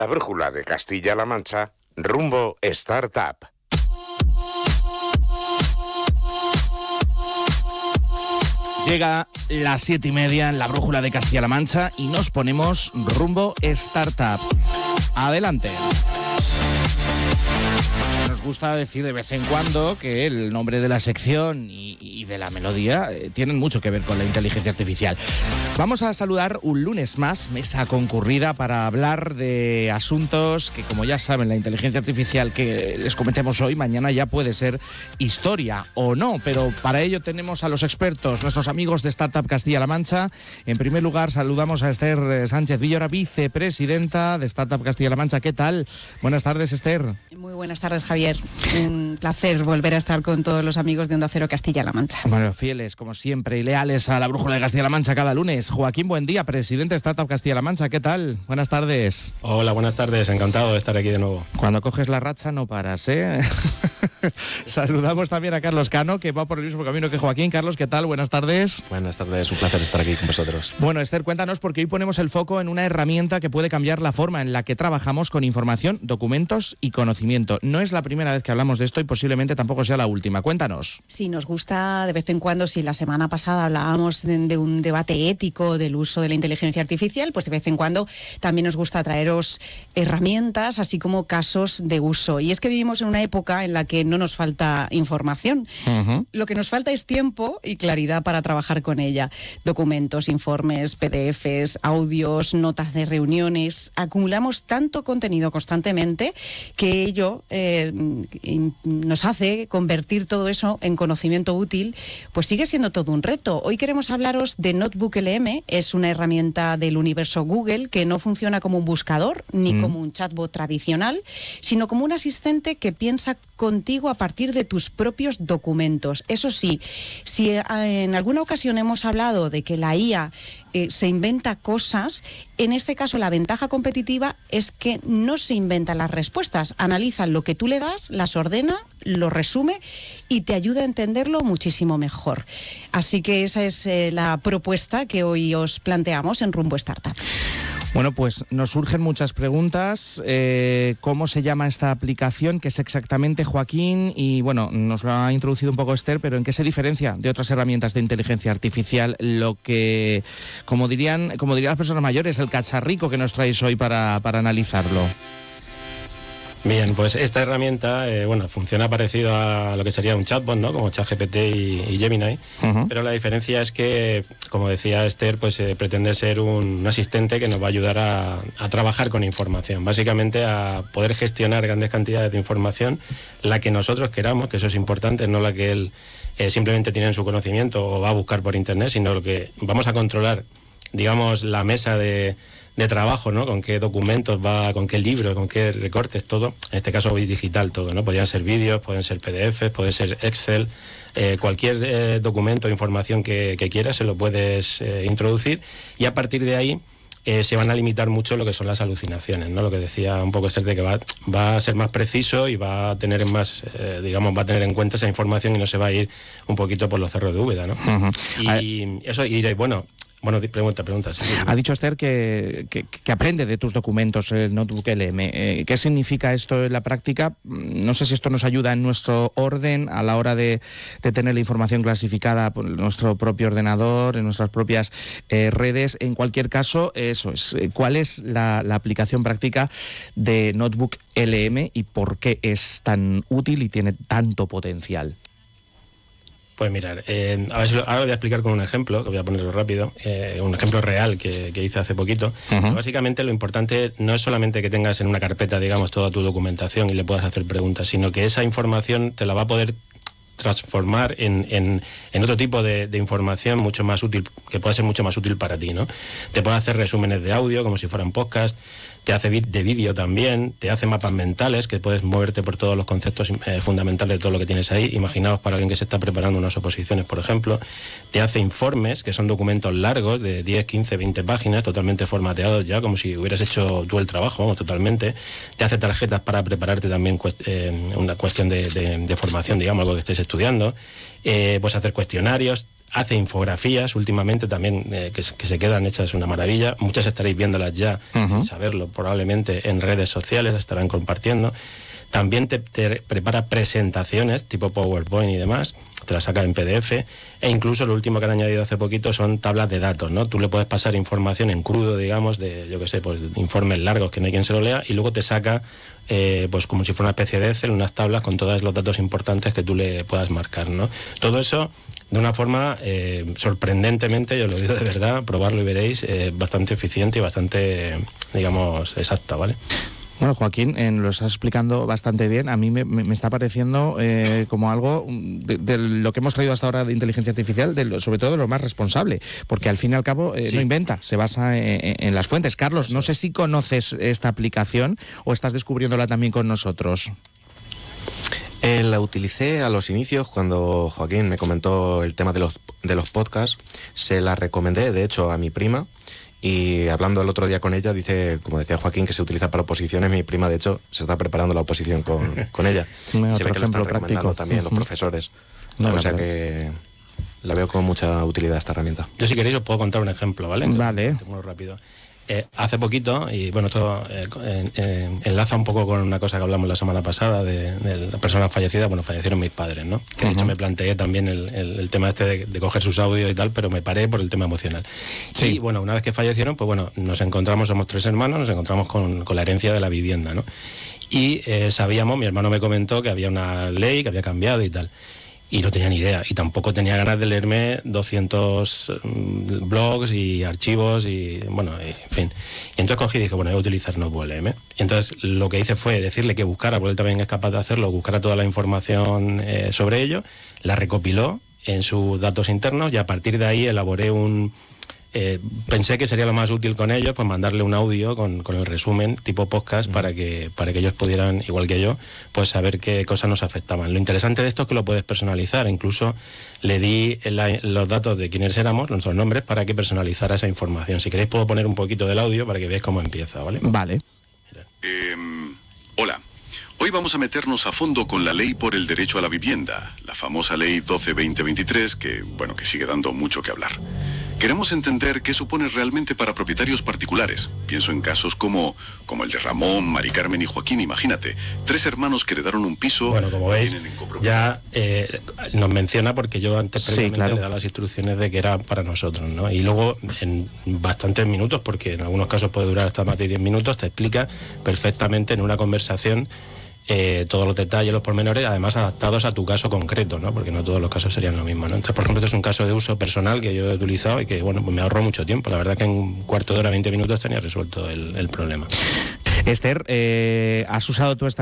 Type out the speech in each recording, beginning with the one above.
La brújula de Castilla-La Mancha, rumbo Startup. Llega las 7:30 en la brújula de Castilla-La Mancha y nos ponemos rumbo Startup. Adelante. Nos gusta decir de vez en cuando que el nombre de la sección y de la melodía tienen mucho que ver con la inteligencia artificial. Vamos a saludar un lunes más, mesa concurrida para hablar de asuntos que, como ya saben, la inteligencia artificial que les comentemos hoy, mañana ya puede ser historia o no, pero para ello tenemos a los expertos, nuestros amigos de Startup Castilla-La Mancha. En primer lugar, saludamos a Esther Sánchez Villora, vicepresidenta de Startup Castilla-La Mancha. ¿Qué tal? Buenas tardes, Esther. Muy buenas tardes, Javier. Un placer volver a estar con todos los amigos de Onda Cero Castilla-La Mancha. Bueno, fieles, como siempre, y leales a la brújula de Castilla-La Mancha cada lunes. Joaquín Buendía, presidente de Startup Castilla-La Mancha. ¿Qué tal? Buenas tardes. Hola, buenas tardes. Encantado de estar aquí de nuevo. Cuando coges la racha no paras, ¿eh? Saludamos también a Carlos Cano, que va por el mismo camino que Joaquín. Carlos, ¿qué tal? Buenas tardes. Buenas tardes, un placer estar aquí con vosotros. Bueno, Esther, cuéntanos, porque hoy ponemos el foco en una herramienta que puede cambiar la forma en la que trabajamos con información, documentos y conocimiento. No es la primera vez que hablamos de esto y posiblemente tampoco sea la última. Cuéntanos. Sí, nos gusta de vez en cuando, si la semana pasada hablábamos de un debate ético del uso de la inteligencia artificial, pues de vez en cuando también nos gusta traeros herramientas, así como casos de uso. Y es que vivimos en una época en la que no nos falta información. Lo que nos falta es tiempo y claridad para trabajar con ella. Documentos, informes, PDFs, audios, notas de reuniones. Acumulamos tanto contenido constantemente que ello nos hace convertir todo eso en conocimiento útil, pues sigue siendo todo un reto. Hoy queremos hablaros de Notebook LM. Es una herramienta del universo Google que no funciona como un buscador ni como un chatbot tradicional, sino como un asistente que piensa contigo a partir de tus propios documentos. Eso sí, si en alguna ocasión hemos hablado de que la IA se inventa cosas, en este caso la ventaja competitiva es que no se inventan las respuestas, analiza lo que tú le das, las ordena, lo resume y te ayuda a entenderlo muchísimo mejor. Así que esa es la propuesta que hoy os planteamos en Rumbo Startup. Bueno, pues nos surgen muchas preguntas. ¿Cómo se llama esta aplicación? ¿Qué es exactamente, Joaquín? Y bueno, nos lo ha introducido un poco Esther, pero ¿en qué se diferencia de otras herramientas de inteligencia artificial? Lo que, como dirían las personas mayores, el cacharrico que nos traéis hoy para analizarlo. Bien, pues esta herramienta, funciona parecido a lo que sería un chatbot, ¿no? Como ChatGPT y Gemini, pero la diferencia es que, como decía Esther, pues pretende ser un asistente que nos va a ayudar a trabajar con información, básicamente a poder gestionar grandes cantidades de información, la que nosotros queramos, que eso es importante, no la que él simplemente tiene en su conocimiento o va a buscar por internet, sino lo que vamos a controlar, digamos, la mesa de trabajo, ¿no? Con qué documentos va, con qué libros, con qué recortes, todo. En este caso digital todo, ¿no? Podrían ser vídeos, pueden ser PDFs, puede ser Excel, cualquier documento o información que quieras se lo puedes introducir y a partir de ahí se van a limitar mucho lo que son las alucinaciones, ¿no? Lo que decía un poco Esther, de que va a ser más preciso y va a tener más, va a tener en cuenta esa información y no se va a ir un poquito por los cerros de Úbeda, ¿no? Y eso, y diréis, bueno, pregunta. Sí. Ha dicho Esther que aprende de tus documentos el Notebook LM. ¿Qué significa esto en la práctica? No sé si esto nos ayuda en nuestro orden a la hora de tener la información clasificada por nuestro propio ordenador, en nuestras propias redes. En cualquier caso, eso es. ¿Cuál es la aplicación práctica de Notebook LM y por qué es tan útil y tiene tanto potencial? Pues mirar, ahora lo voy a explicar con un ejemplo, que voy a ponerlo rápido, un ejemplo real que hice hace poquito. Básicamente lo importante no es solamente que tengas en una carpeta, digamos, toda tu documentación y le puedas hacer preguntas, sino que esa información te la va a poder transformar en otro tipo de información mucho más útil, que pueda ser mucho más útil para ti, ¿no? Te puede hacer resúmenes de audio como si fueran podcast, te hace de vídeo también, te hace mapas mentales, que puedes moverte por todos los conceptos fundamentales de todo lo que tienes ahí. Imaginaos para alguien que se está preparando unas oposiciones, por ejemplo. Te hace informes, que son documentos largos de 10, 15, 20 páginas, totalmente formateados ya, como si hubieras hecho tú el trabajo, vamos, totalmente. Te hace tarjetas para prepararte también una cuestión de formación, digamos, algo que estés estudiando. Puedes hacer cuestionarios. hace infografías últimamente también, que se quedan hechas una maravilla. Muchas estaréis viéndolas ya, sin saberlo, probablemente en redes sociales, las estarán compartiendo. También te prepara presentaciones tipo PowerPoint y demás, te las saca en PDF, e incluso lo último que han añadido hace poquito son tablas de datos, ¿no? Tú le puedes pasar información en crudo, digamos, de, yo qué sé, pues informes largos que no hay quien se lo lea, y luego te saca, pues como si fuera una especie de Excel, unas tablas con todos los datos importantes que tú le puedas marcar, ¿no? Todo eso de una forma sorprendentemente, yo lo digo de verdad, probarlo y veréis, bastante eficiente y bastante, digamos, exacta, ¿vale? Bueno, Joaquín, lo estás explicando bastante bien. A mí me está pareciendo como algo de lo que hemos traído hasta ahora de inteligencia artificial, sobre todo de lo más responsable, porque al fin y al cabo sí, no inventa, se basa en las fuentes. Carlos, no sé si conoces esta aplicación o estás descubriéndola también con nosotros. La utilicé a los inicios cuando Joaquín me comentó el tema de los podcasts. Se la recomendé, de hecho, a mi prima. Y hablando el otro día con ella, dice, como decía Joaquín, que se utiliza para oposiciones. Mi prima, de hecho, se está preparando la oposición con ella. Se ve que lo están recomendando también los profesores. O sea que la veo con mucha utilidad esta herramienta. Yo, si queréis, os puedo contar un ejemplo, ¿vale? Vale. Muy rápido. Hace poquito, y bueno, esto enlaza un poco con una cosa que hablamos la semana pasada de la persona fallecida. Bueno, fallecieron mis padres, ¿no? Que de hecho me planteé también el tema este de coger sus audios y tal, pero me paré por el tema emocional. Sí. Y bueno, una vez que fallecieron, pues bueno, nos encontramos, somos 3 hermanos, nos encontramos con la herencia de la vivienda, ¿no? Y sabíamos, mi hermano me comentó que había una ley que había cambiado y tal. Y no tenía ni idea, y tampoco tenía ganas de leerme 200 blogs y archivos y, bueno, en fin. Y entonces cogí y dije, bueno, voy a utilizar NotebookLM. Y entonces lo que hice fue decirle que buscara, porque él también es capaz de hacerlo, buscara toda la información sobre ello, la recopiló en sus datos internos, y a partir de ahí elaboré pensé que sería lo más útil con ellos, pues mandarle un audio con el resumen tipo podcast para que ellos pudieran, igual que yo, pues saber qué cosas nos afectaban. Lo interesante de esto es que lo puedes personalizar. Incluso le di los datos de quiénes éramos, nuestros nombres, para que personalizara esa información. Si queréis puedo poner un poquito del audio para que veáis cómo empieza, ¿vale? Vale. Hola. Hoy vamos a meternos a fondo con la ley por el derecho a la vivienda, la famosa ley 12-2023, que sigue dando mucho que hablar. Queremos entender qué supone realmente para propietarios particulares. Pienso en casos como el de Ramón, Mari Carmen y Joaquín. Imagínate, 3 hermanos que heredaron un piso. Bueno, como veis, ya nos menciona, porque yo antes previamente le he dado las instrucciones de que era para nosotros, ¿no? Y luego, en bastantes minutos, porque en algunos casos puede durar hasta más de 10 minutos, te explica perfectamente en una conversación todos los detalles, los pormenores, además adaptados a tu caso concreto, ¿no? Porque no todos los casos serían lo mismo, ¿no? Entonces, por ejemplo, este es un caso de uso personal que yo he utilizado y que, bueno, pues me ahorró mucho tiempo. La verdad que en un cuarto de hora, 20 minutos tenía resuelto el problema. Esther, ¿has usado tú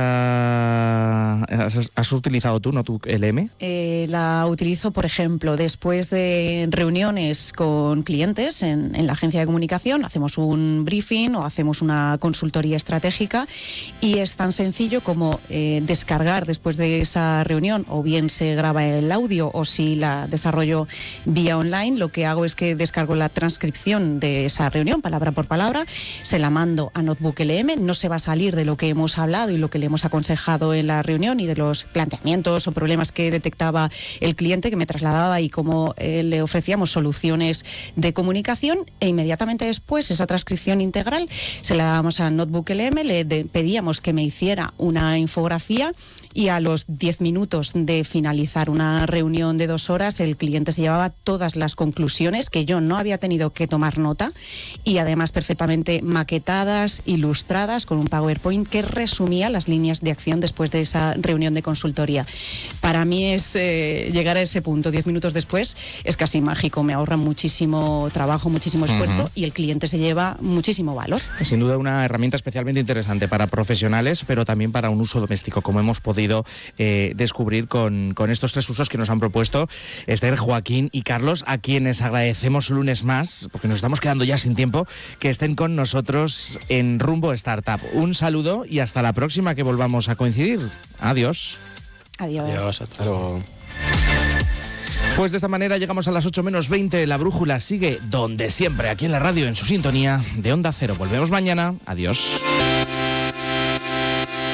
has utilizado tú NotebookLM? La utilizo, por ejemplo, después de reuniones con clientes en la agencia de comunicación, hacemos un briefing o hacemos una consultoría estratégica, y es tan sencillo como descargar después de esa reunión, o bien se graba el audio o si la desarrollo vía online, lo que hago es que descargo la transcripción de esa reunión, palabra por palabra, se la mando a NotebookLM. No se va a salir de lo que hemos hablado y lo que le hemos aconsejado en la reunión y de los planteamientos o problemas que detectaba el cliente, que me trasladaba, y cómo le ofrecíamos soluciones de comunicación, e inmediatamente después esa transcripción integral se la dábamos a NotebookLM, le pedíamos que me hiciera una infografía, y a los 10 minutos de finalizar una reunión de 2 horas el cliente se llevaba todas las conclusiones, que yo no había tenido que tomar nota, y además perfectamente maquetadas, ilustradas, con un PowerPoint que resumía las líneas de acción después de esa reunión de consultoría. Para mí es llegar a ese punto 10 minutos después es casi mágico, me ahorra muchísimo trabajo, muchísimo esfuerzo, y el cliente se lleva muchísimo valor. Sin duda una herramienta especialmente interesante para profesionales, pero también para un uso doméstico, como hemos podido descubrir con estos 3 usos que nos han propuesto Esther, Joaquín y Carlos, a quienes agradecemos un lunes más, porque nos estamos quedando ya sin tiempo, que estén con nosotros en Rumbo Startup. Un saludo y hasta la próxima, que volvamos a coincidir. Adiós. Adiós. Adiós, hasta luego. Pues de esta manera llegamos a las 8 menos 20. La brújula sigue donde siempre, aquí en la radio, en su sintonía de Onda Cero. Volvemos mañana. Adiós.